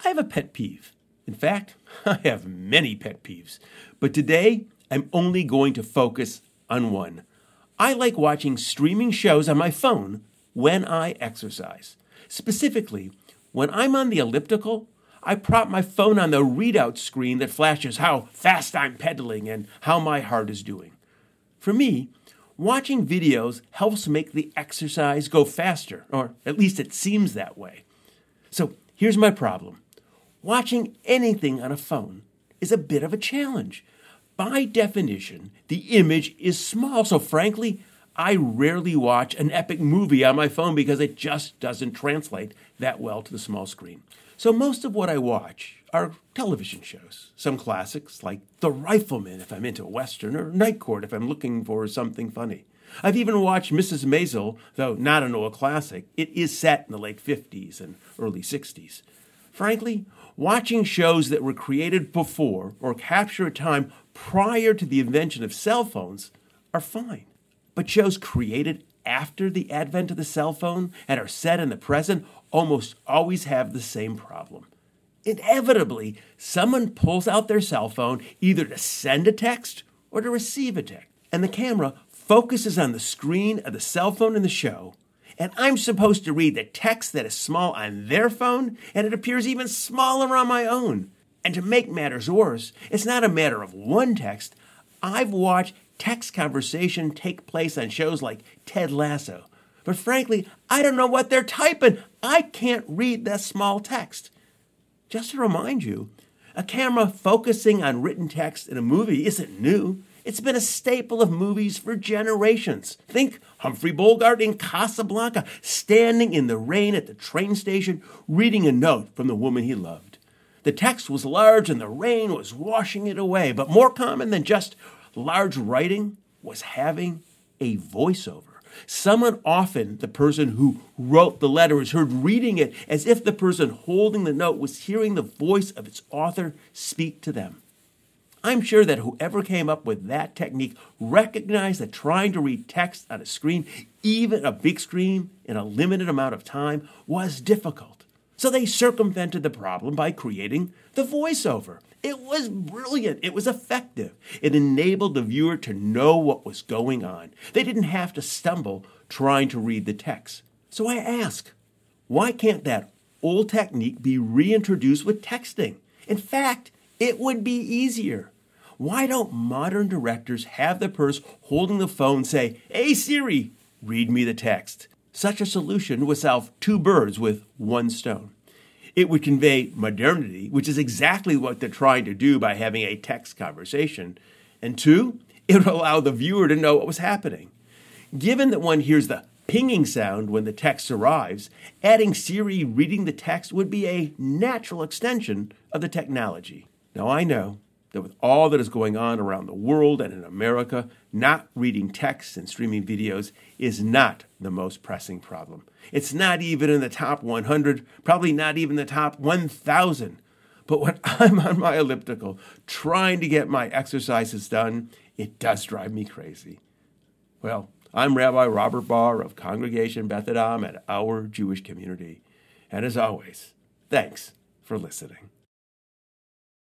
I have a pet peeve. In fact, I have many pet peeves. But today, I'm only going to focus on one. I like watching streaming shows on my phone when I exercise. Specifically, when I'm on the elliptical, I prop my phone on the readout screen that flashes how fast I'm pedaling and how my heart is doing. For me, watching videos helps make the exercise go faster, or at least it seems that way. So here's my problem. Watching anything on a phone is a bit of a challenge. By definition, the image is small, so frankly, I rarely watch an epic movie on my phone because it just doesn't translate that well to the small screen. So most of what I watch are television shows, some classics like The Rifleman if I'm into a Western, or Night Court if I'm looking for something funny. I've even watched Mrs. Maisel, though not an old classic. It is set in the late 50s and early 60s. Frankly, watching shows that were created before or capture a time prior to the invention of cell phones are fine. But shows created after the advent of the cell phone and are set in the present almost always have the same problem. Inevitably, someone pulls out their cell phone either to send a text or to receive a text, and the camera focuses on the screen of the cell phone in the show, and I'm supposed to read the text that is small on their phone, and it appears even smaller on my own. And to make matters worse, it's not a matter of one text. I've watched text conversation take place on shows like Ted Lasso. But frankly, I don't know what they're typing. I can't read that small text. Just to remind you, a camera focusing on written text in a movie isn't new. It's been a staple of movies for generations. Think Humphrey Bogart in Casablanca, standing in the rain at the train station, reading a note from the woman he loved. The text was large and the rain was washing it away, but more common than just large writing was having a voiceover. Someone, often the person who wrote the letter, is heard reading it as if the person holding the note was hearing the voice of its author speak to them. I'm sure that whoever came up with that technique recognized that trying to read text on a screen, even a big screen, in a limited amount of time was difficult. So they circumvented the problem by creating the voiceover. It was brilliant. It was effective. It enabled the viewer to know what was going on. They didn't have to stumble trying to read the text. So I ask, why can't that old technique be reintroduced with texting? In fact, it would be easier. Why don't modern directors have the person holding the phone say, "Hey Siri, read me the text"? Such a solution would solve two birds with one stone. It would convey modernity, which is exactly what they're trying to do by having a text conversation. And two, it would allow the viewer to know what was happening. Given that one hears the pinging sound when the text arrives, adding Siri reading the text would be a natural extension of the technology. Now I know that with all that is going on around the world and in America, not reading text and streaming videos is not the most pressing problem. It's not even in the top 100, probably not even the top 1,000. But when I'm on my elliptical trying to get my exercises done, it does drive me crazy. Well, I'm Rabbi Robert Barr of Congregation Beth Adam at Our Jewish Community. And as always, thanks for listening.